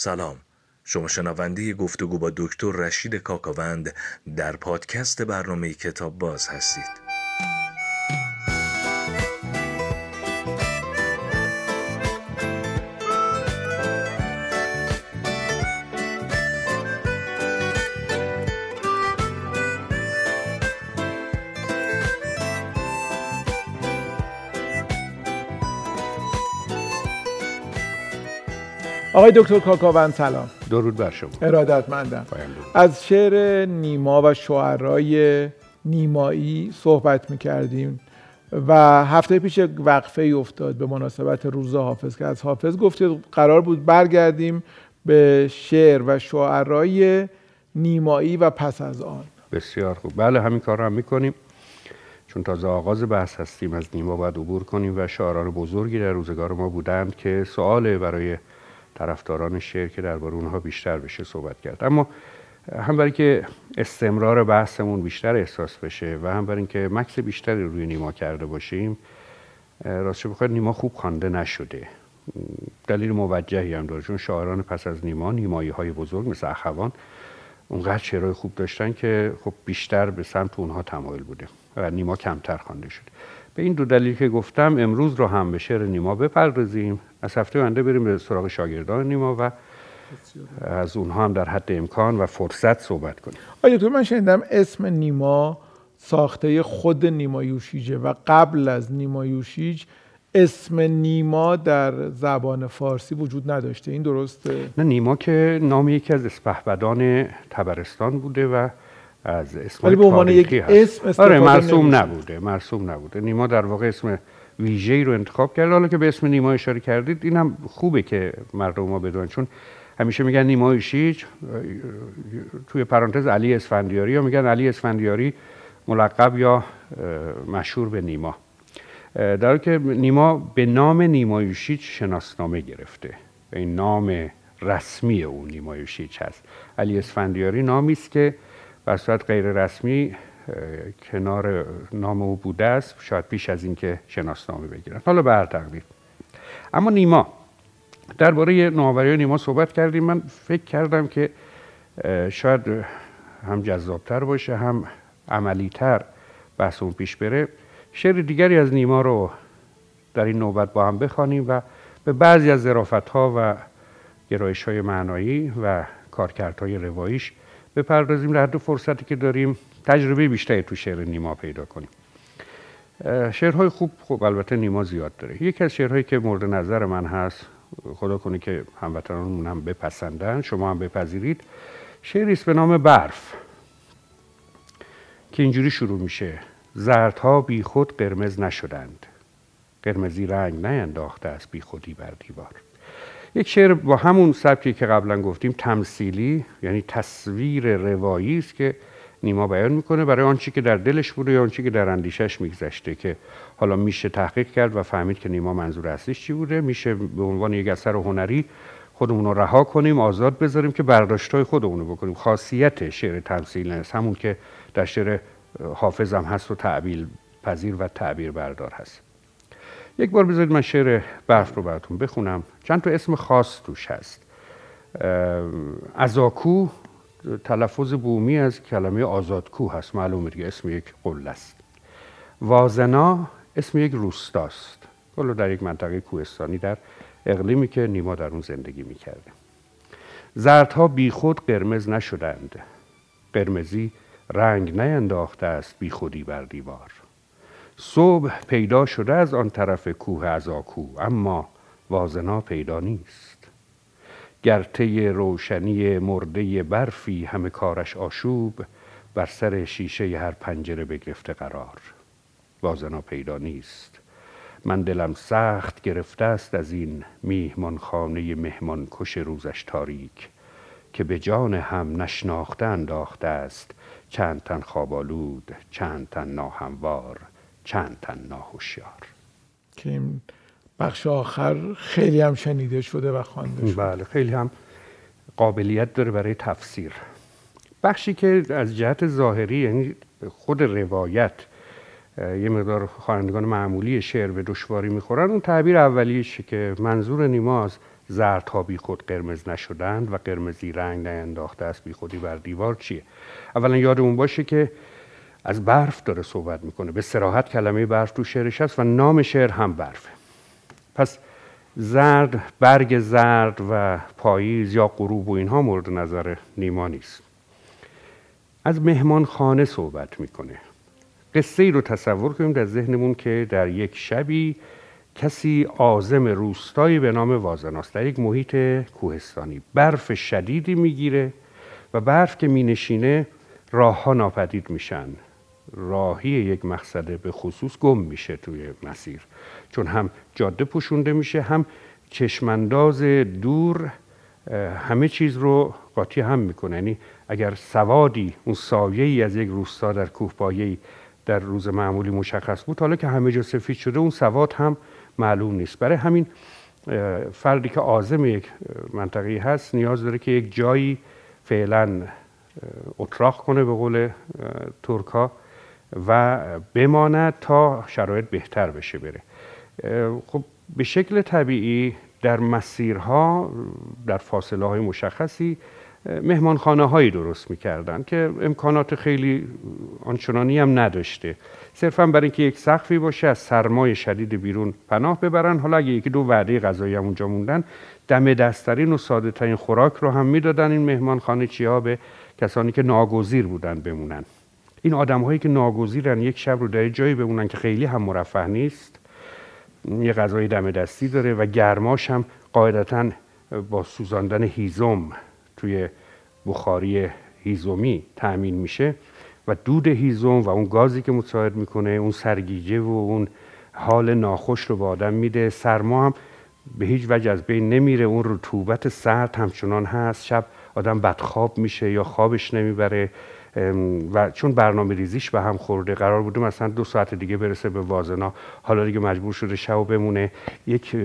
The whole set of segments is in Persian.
سلام، شما شنونده گفتگو با دکتر رشید کاکاوند در پادکست برنامه کتاب باز هستید. آقای دکتر کاکاوند سلام. درود بر شما. ارادتمندم. از شعر نیما و شعرای نیمایی صحبت می‌کردیم و هفته پیش وقفه افتاد به مناسبت روز حافظ که از حافظ گفتید قرار بود برگردیم به شعر و شعرای نیمایی و پس از آن. بسیار خوب. بله، همین کار رو هم می‌کنیم. چون تازه آغاز بحث هستیم از نیما باید عبور کنیم و شاعران بزرگی در روزگار ما بودند که سؤال برای طرفداران شعر که درباره اونها بیشتر بشه صحبت کرد. اما هم برای که استمرار بحثمون بیشتر احساس بشه و هم برای اینکه مکث بیشتری روی نیما کرده باشیم، راستش بخواید نیما خوب خوانده نشده. دلیل موجهی هم داره، چون شاعران پس از نیما، نیمایی‌های بزرگ مثل اخوان، اونقدر شعرهای خوب داشتن که خب بیشتر به سمت اونها تمایل بوده و نیما کمتر خوانده شده. به این دو دلیل که گفتم امروز رو هم به شعر نیما بپردازیم. از هفته آینده بریم به سراغ شاگردان نیما و از اونها هم در حد امکان و فرصت صحبت کنیم. آیا تو من شنیدم اسم نیما ساخته خود نیما یوشیجه و قبل از نیما یوشیج اسم نیما در زبان فارسی وجود نداشته، این درسته؟ نه، نیما که نام یکی از اسپهبدان طبرستان بوده و از اسم به عنوان یک اسم مرسوم نبوده. نیما در واقع اسم ویژه‌ای رو انتخاب کرده. حالا که به اسم نیما اشاره کردید، این هم خوبه که مردم ما بدونن، چون همیشه میگن نیما یوشیج، توی پرانتز علی اسفندیاری، یا میگن علی اسفندیاری ملقب یا مشهور به نیما، در حالی که نیما به نام نیما یوشیج شناسنامه گرفته. این نام رسمی او نیما یوشیج هست. علی اسفندیاری نامی است که به صورت غیر رسمی کنار نام او بوده است، شاید پیش از این که شناسنامه بگیرن. حالا به هر تقدیر. اما نیما، درباره نوآوری نیما صحبت کردیم. من فکر کردم که شاید هم جذابتر باشه هم عملیتر بحث اون پیش بره، شعر دیگری از نیما رو در این نوبت با هم بخوانیم و به بعضی از ظرافت‌ها و گرایش‌های معنایی و کارکردهای رواییش بپردازیم، در حد فرصتی که داریم تجربه بیشتری تو شعر نیما پیدا کنیم. شعرهای خوب خب البته نیما زیاد داره. یکی از شعرهایی که مورد نظر من هست، خدا کنه که هموطنانمون هم بپسندن، شما هم بپذیرید، شعری است به نام برف که اینجوری شروع میشه: زردها بی خود قرمز نشدند، قرمزی رنگ نینداخته است بی خودی بر دیوار. یک شعر با همون سبکی که قبلا گفتیم، تمثیلی، یعنی تصویر روایی است که نیما بیان میکنه برای آنچه که در دلش بوده یا آنچه که در اندیشش میگذشته، که حالا میشه تحقیق کرد و فهمید که نیما منظور اصلیش چی بوده. میشه به عنوان یک اثر هنری خودمون رو رها کنیم، آزاد بذاریم که برداشت‌های خودمون رو بکنیم. خاصیت شعر تمثیلی است، همون که در شعر حافظ هم هست و تعبیر پذیر و تعبیر بردار هست. یک بار بذارید من شعر برف رو براتون بخونم. چند تا اسم خاص توش هست. ازاکو تلفظ بومی از کلمه آزادکو هست، معلومه دیگه اسم یک قله است. وازنا اسم یک روستاست، حالا در یک منطقه کوهستانی در اقلیمی که نیما در اون زندگی میکرده. زردها بی خود قرمز نشدند، قرمزی رنگ نینداخته است بی خودی بر دیوار. صبح پیدا شده از آن طرف کوه ازاکو، اما وازنا پیدا نیست. گرته روشنی مرده برفی همه کارش آشوب، بر سر شیشه هر پنجره بگرفته قرار. وازنا پیدا نیست. من دلم سخت گرفته است از این میهمان خانه مهمان کش روزش تاریک، که به جان هم نشناخته انداخته است چند تن خوابالود، چند تن ناهموار، چند تن ناهوشیار. که این بخش آخر خیلی هم شنیده شده و خوانده شده. بله، خیلی هم قابلیت داره برای تفسیر. بخشی که از جهت ظاهری، یعنی خود روایت، یه مقدار خوانندگان معمولی شعر به دشواری میخورن، اون تعبیر اولیشه که منظور نیما از زردها بی خود قرمز نشدند و قرمزی رنگ نینداخته است بی خودی بر دیوار چیه؟ اولا یادمون باشه که از برف داره صحبت میکنه. به صراحت کلمه برف تو شعرش هست و نام شعر هم برفه. پس زرد، برگ زرد و پاییز یا غروب و اینها مورد نظر نیما نیست. از مهمان خانه صحبت میکنه. قصه ای رو تصور کنیم در ذهنمون که در یک شبی کسی عازم روستایی به نام وازناست در یک محیط کوهستانی. برف شدیدی میگیره و برف که مینشینه راه ها ناپدید میشن. راهی یک مقصد به خصوص گم میشه توی مسیر، چون هم جاده پوشونده میشه هم چشمانداز دور همه چیز رو قاطی هم میکنه. یعنی اگر سوادی اون سایه‌ای از یک روستا در کوهپایه‌ای در روز معمولی مشخص بود، حالا که همه جا سفید شده اون سواد هم معلوم نیست. برای همین فردی که عازم یک منطقه‌ای هست نیاز داره که یک جایی فعلا اتراق کنه به قول ترکا و بماند تا شرایط بهتر بشه بره. خب به شکل طبیعی در مسیرها در فاصله های مشخصی مهمانخانه هایی درست میکردن که امکانات خیلی آنچنانی هم نداشته، صرفا برای اینکه یک سقفی باشه از سرمای شدید بیرون پناه ببرن. حالا اگه یکی دو وعده غذایی هم اونجا موندن دم دستترین و ساده ترین خوراک رو هم میدادن این مهمانخانه چی‌ها به کسانی که ناگزیر بودن بمونن. این آدم‌هایی که ناگزیرن یک شب رو در جایی بمونن که خیلی هم مرفه نیست، یه غذای دم دستی داره و گرماش هم قاعدتاً با سوزاندن هیزم توی بخاری هیزمی تأمین میشه و دود هیزم و اون گازی که مساعد میکنه اون سرگیجه و اون حال ناخوش رو به آدم میده. سرما هم به هیچ وجه از بین نمیره، اون رطوبت سرد همچنان هست. شب آدم بدخواب میشه یا خوابش نمیبره و چون برنامه ریزیش به هم خورده، قرار بوده مثلا 2 ساعت دیگه برسه به وازنا، حالا دیگه مجبور شده شب بمونه، یک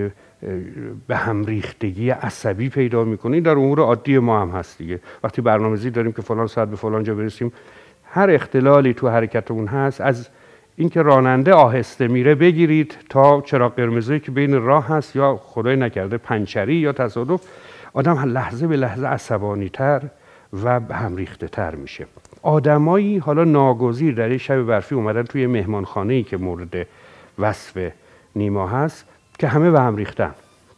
به هم ریختگی عصبی پیدا میکنه. این در امور عادی ما هم هست دیگه. وقتی برنامه‌ریزی داریم که فلان ساعت به فلان جا برسیم، هر اختلالی تو حرکتمون هست، از اینکه راننده آهسته میره بگیرید تا چراغ قرمزی که بین راه هست یا خدای نکرده پنچری یا تصادف، آدم لحظه به لحظه عصبانی تر و به هم ریخته تر میشه. آدمایی حالا ناگزیر در این شب برفی اومدن توی مهمانخانه‌ای که مورد وصف نیما هست که همه به هم ریختن.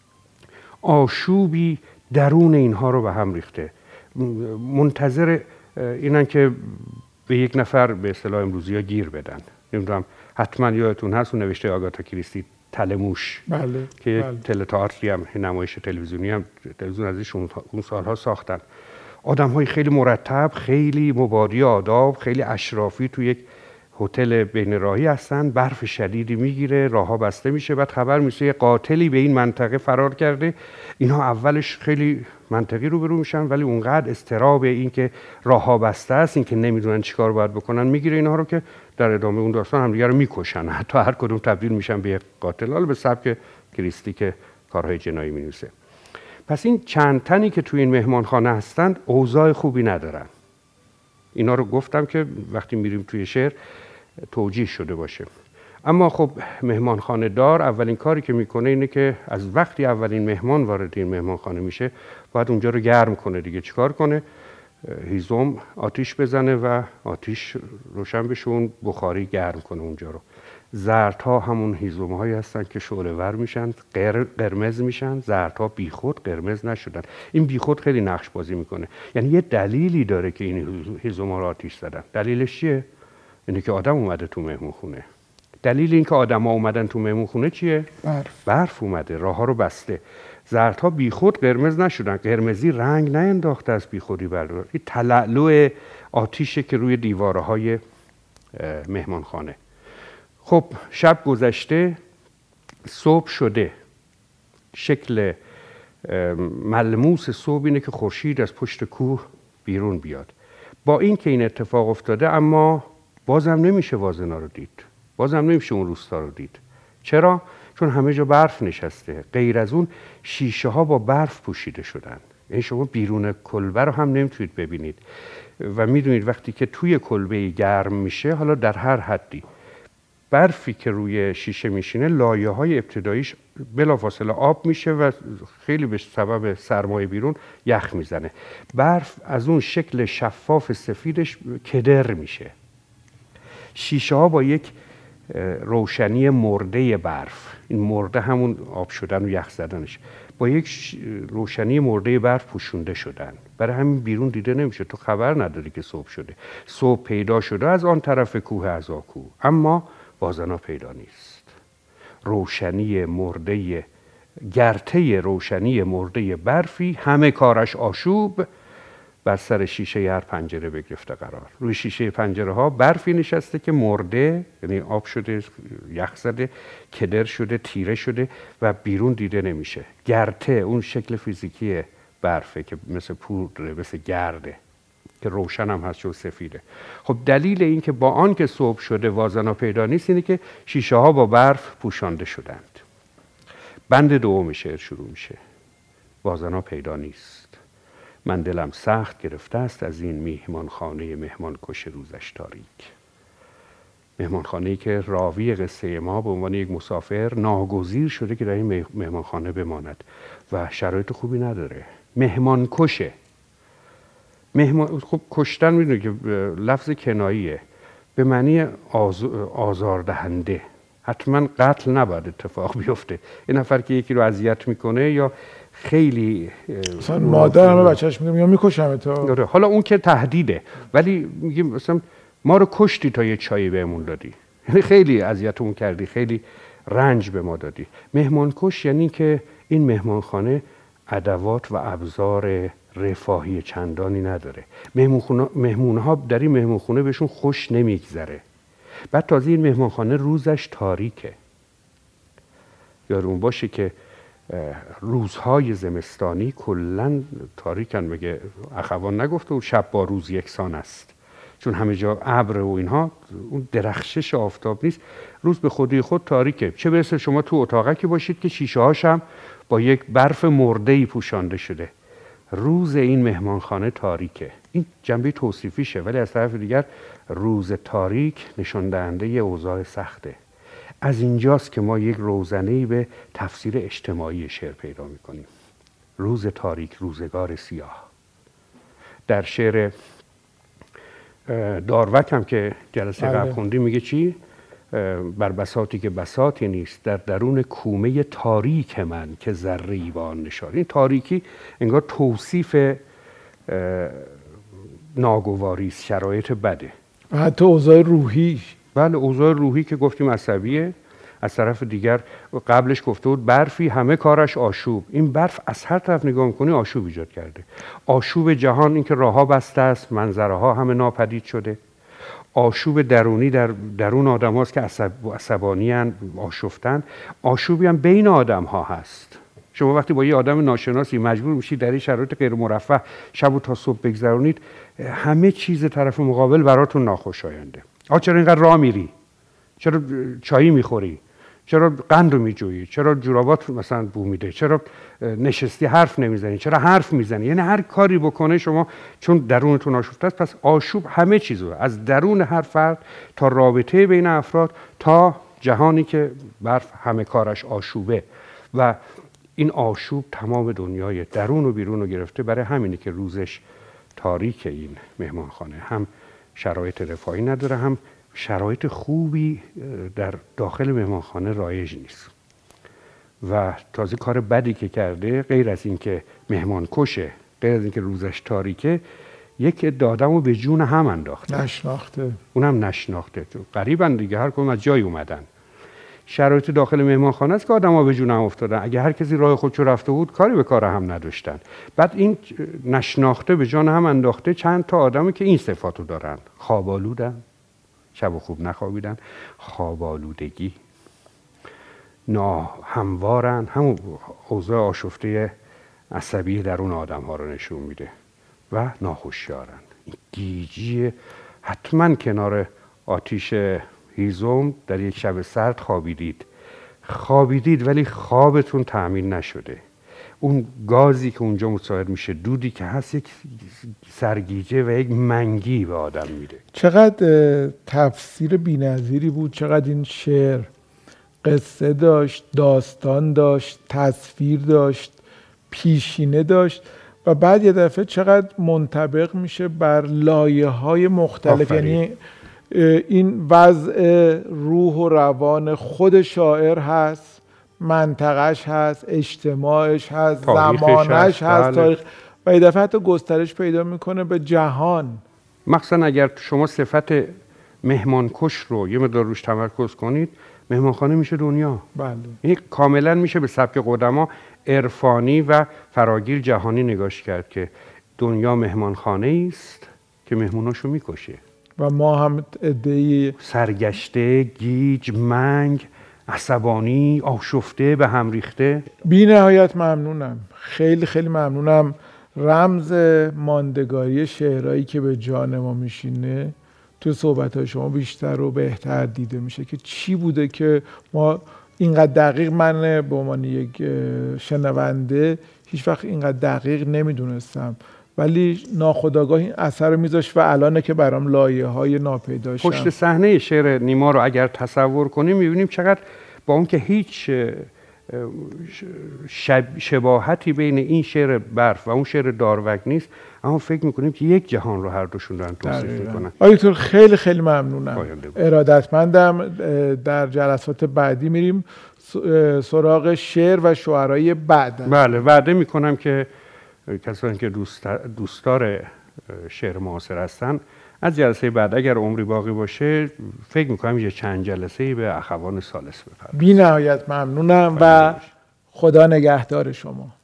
آشوبی درون اینها رو به هم ریخته. منتظر اینن که به یک نفر به اصطلاح امروزی‌ها گیر بدن. نمیدونم حتما یادتون هست اون نوشته آگاتا کریستی تلموش، بله، که بله. تئاتری هم نمایش تلویزیونی هم تلویزیون ازش اون سالها ساختن. آدم‌های خیلی مرتب، خیلی مبادی آداب، خیلی اشرافی توی یک هتل بین راهی هستن. برف شدیدی میگیره، راهها بسته میشه، بعد خبر میشه یه قاتلی به این منطقه فرار کرده. اینها اولش خیلی منطقی روبرو میشن، ولی اونقدر اضطراب این که راهها بسته است، این که نمیدونن چیکار باید بکنن، میگیره اینها رو که در ادامه اون داستان همدیگه رو میکشن، حتی هر کدوم تبدیل میشن به یک قاتل، حالا به سبک کریستی که کارهای جنایی مینویسه. پس این چند تنی که توی این مهمانخانه هستند اوضاع خوبی ندارن. اینا رو گفتم که وقتی میریم توی شعر توجیه شده باشه. اما خب مهمانخانه دار اولین کاری که میکنه اینه که از وقتی اولین مهمان وارد این مهمانخانه میشه باید اونجا رو گرم کنه دیگه. چیکار کنه؟ هیزم آتیش بزنه و آتیش روشن بشه، اون بخاری گرم کنه اونجا رو. زردها همون هیزم هایی هستن که شعله ور میشن، قرمز میشن. زردها بیخود قرمز نشدن. این بیخود خیلی نقش بازی میکنه، یعنی یه دلیلی داره که این هیزم ها رو آتیش زدن. دلیلش چیه؟ اینه که آدم اومده تو مهمونخونه. دلیل این که آدم ها اومدن تو مهمونخونه چیه؟ برف اومده، راه ها رو بسته. زردها بیخود قرمز نشدن، قرمزی رنگ نینداخته از بیخودی بردار. این تلالو آتیشه که روی دیواره های مهمانخانه. خب شب گذشته، صبح شده. شکل ملموس صبح اینه که خورشید از پشت کوه بیرون بیاد. با این که این اتفاق افتاده اما بازم نمیشه وازنا رو دید، بازم نمیشه اون روستا رو دید. چرا؟ چون همه جا برف نشسته. غیر از اون شیشه ها با برف پوشیده شدن. یعنی شما بیرون کلبه رو هم نمیتونید ببینید و میدونید وقتی که توی کلبه گرم میشه، حالا در هر حدی، برفی که روی شیشه میشینه لایه‌های ابتداییش بلافاصله آب میشه و خیلی به سبب سرمایه بیرون یخ میزنه. برف از اون شکل شفاف سفیدش کدر میشه. شیشه ها با یک روشنی مرده برف، این مرده همون آب شدن و یخ زدنش، با یک روشنی مرده برف پوشونده شدن. برای همین بیرون دیده نمیشه، تو خبر نداری که صبح شده. صبح پیدا شده از آن طرف کوه عزاکو، اما بازنا پیدا نیست. روشنی مرده، گرته روشنی مرده برفی، همه کارش آشوب، بر سر شیشه هر پنجره بگرفته قرار. روی شیشه پنجره ها برفی نشسته که مرده، یعنی آب شده، یخ زده، کدر شده، تیره شده و بیرون دیده نمیشه. گرته اون شکل فیزیکی برفه که مثل پودره، مثل گرده که روشن هم هست چون سفیده. خب دلیل این که با آن که صبح شده وازنا پیدا نیست اینه که شیشه ها با برف پوشانده شدند. بند دوم شعر شروع میشه. وازنا پیدا نیست، من دلم سخت گرفته است از این میهمانخانه مهمانکش روزش تاریک. مهمانخانه‌ای که راوی قصه ما به عنوان یک مسافر ناگزیر شده که در این مهمانخانه بماند و شرایط خوبی نداره. مهمانکشه. خب کشتن میدونه که لفظ کناییه، به معنی آزاردهنده. حتما قتل نباید اتفاق بیفته. این نفر که یکی رو اذیت میکنه یا خیلی مثلا مادر همه بچه‌اش میگه میکشم تو. حالا اون که تهدیده، ولی میگیم مثلا ما رو کشتی تا یه چایی بهمون دادی، یعنی خیلی اذیتمون کردی، خیلی رنج به ما دادی. مهمانکش یعنی که این مهمانخانه ادوات و ابزار رفاهی چندانی نداره. مهمونها در این مهمانخانه بهشون خوش نمیگذره. بعد تازه این مهمانخانه روزش تاریکه. یادمون باشه که روزهای زمستانی کلن تاریکن. مگه اخوان نگفته و شب با روز یکسان است؟ چون همه جا ابر و اینها، اون درخشش آفتاب نیست، روز به خودی خود تاریکه. چه برسه شما تو اتاقکی باشید که شیشه هاش هم با یک برف مرده‌ای پوشانده شده. روز این مهمانخانه تاریکه. این جنبه توصیفیشه، ولی از طرف دیگر روز تاریک نشان دهنده اوضاع سخته. از اینجاست که ما یک روزنه‌ای به تفسیر اجتماعی شعر پیدا می‌کنیم. روز تاریک، روزگار سیاه. در شعر داروک هم که جلسه قبل خوندیم میگه چی؟ بر بساطی که بساطی نیست، در درون کومه تاریک من که ذره ایوان نشان. این تاریکی انگار توصیف ناگواری، شرایط بده و حتی اوضاع روحی. بله، اوضاع روحی که گفتیم عصبیه. از طرف دیگر قبلش گفته بود برفی همه کارش آشوب. این برف از هر طرف نگاه میکنی آشوب ایجاد کرده. آشوب جهان، این که راهها بسته است، منظره ها همه ناپدید شده. آشوب درونی در درون آدم هاست که عصبانی هستند، آشفتن. آشوبی هم بین آدم ها هست. شما وقتی با یه آدم ناشناسی مجبور میشید در این شرایط غیر مرفه شب و تا صبح بگذرونید، همه چیز طرف مقابل براتون ناخوشاینده. چرا اینقدر راه میری؟ چرا چایی میخوری؟ چرا قند رو میجویی؟ چرا جورابات مثلا بو میده؟ چرا نشستی حرف نمیزنی؟ چرا حرف میزنی؟ یعنی هر کاری بکنه شما چون درونتون آشفته است. پس آشوب همه چیزو، از درون هر فرد تا رابطه بین افراد تا جهانی که برف همه کارش آشوبه. و این آشوب تمام دنیای درون و بیرون رو گرفته. برای همینه که روزش تاریک این مهمانخانه. هم شرایط رفاهی نداره، هم شرایط خوبی در داخل مهمانخانه رایج نیست. و تازه کار بدی که کرده، غیر از این که مهمان کشه، غیر از این که روزش تاریکه، یک دادم رو به جون هم انداخته. نشناخته. اونم نشناخته. غریبن دیگه، هر کدوم از جای اومدن. شرایط داخل مهمانخانه است که آدم‌ها به جون هم افتادن. اگه هر کسی راه خودشو رفته بود کاری به کار هم نداشتن. بعد این نشناخته به جان هم انداخته چند تا آدمی که این صفاتو دارن. خوابالودن، شب خوب نخوابیدن، خوابالودگی، هموارن، همون اوضاع آشفته عصبی درون آدم ها رو نشون میده. و ناهوشیارن. این گیجی. حتما کنار آتیش هیزم در یک شب سرد خوابیدید ولی خوابتون تأمین نشده. اون گازی که اونجا متصاحب میشه، دودی که هست، یک سرگیجه و یک منگی به آدم میده. چقدر تفسیر بی‌نظیری بود، چقدر این شعر قصه داشت، داستان داشت، تصویر داشت، پیشینه داشت و بعد یه دفعه چقدر منطبق میشه بر لایه‌های مختلف. یعنی این وضع روح و روان خود شاعر هست، منطقهش هست، اجتماعش هست، زمانش هست، تاریخ، و یه دفعه حتی گسترش پیدا میکنه به جهان. مخصوصا اگر شما صفت مهمانکش رو یه مقدار روش تمرکز کنید، مهمانخانه میشه دنیا. بله. این کاملا میشه به سبک قدما عرفانی و فراگیر جهانی نگاش کرد که دنیا مهمانخانه است که مهموناشو میکشه و ما هم عده‌ای سرگشته، گیج، منگ، عصبانی، آشفته، به هم ریخته. بی نهایت ممنونم، خیلی خیلی ممنونم. رمز ماندگاری شعرهایی که به جان ما میشینه تو صحبت‌های شما بیشتر و بهتر دیده میشه که چی بوده که ما اینقدر دقیق، من به عنوان یک شنونده هیچ وقت اینقدر دقیق نمیدونستم، ولی ناخودآگاه این اثر رو میذاشت و الانه که برام لایه‌های ناپیداشم. پشت صحنه شعر نیما رو اگر تصور کنیم میبینیم چقدر با اون که هیچ شباهتی بین این شعر برف و اون شعر داروگ نیست، اما فکر میکنیم که یک جهان رو هر دوشون دارن توصیف میکنن. آقای دکتر خیلی خیلی ممنونم، ارادتمندم. در جلسات بعدی میریم سراغ شعر و شعرهای بعد. بله، وعده میکنم که کسانی که دوستدار شعر معاصر هستن از جلسه بعد اگر عمری باقی باشه فکر میکنم یه چند جلسه‌ای به اخوان ثالث بپردازیم. بی نهایت ممنونم و خدا نگهدار شما.